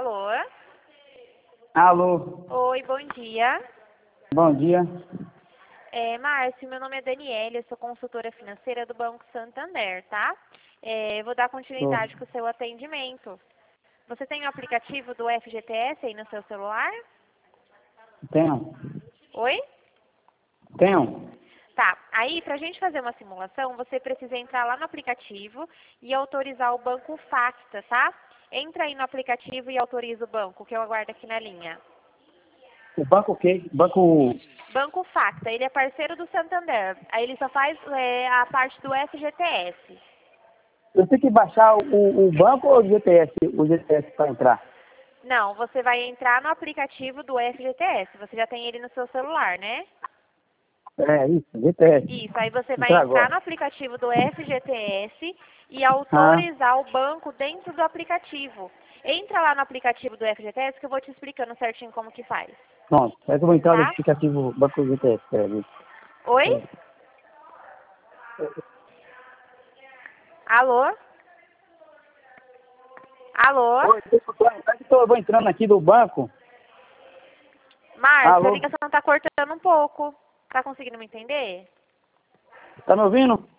Alô? Alô, Oi, bom dia. bom dia. Márcio, meu nome é Daniela, eu sou consultora financeira do Banco Santander, tá? Eu vou dar Tô. continuidade com o seu atendimento. Você tem o aplicativo do FGTS aí no seu celular? Tenho, Oi? tenho. Tá, aí pra gente fazer uma simulação, você precisa entrar lá no aplicativo e autorizar o banco Facta, tá? Entra aí no aplicativo e autoriza o banco, que eu aguardo aqui na linha. O banco o quê? Banco... Banco Facta, ele é parceiro do Santander. Aí ele só faz a parte do FGTS. Eu tenho que baixar o banco ou o GTS para entrar? Não, você vai entrar no aplicativo do FGTS. Você já tem ele no seu celular, né? É, isso, GTS. Isso, aí você vai Entrar entrar agora. no aplicativo do FGTS e Ah, autorizar o banco dentro do aplicativo. Entra lá no aplicativo do FGTS que eu vou te explicando certinho como que faz, pronto. É que eu vou entrar no tá? aplicativo Banco GTS. Peraí. Oi? É. Alô? Alô? Oi, tô escutando. É que eu vou entrando aqui do banco. Márcio, a Alô, ligação tá cortando um pouco. Tá conseguindo me entender? tá me ouvindo?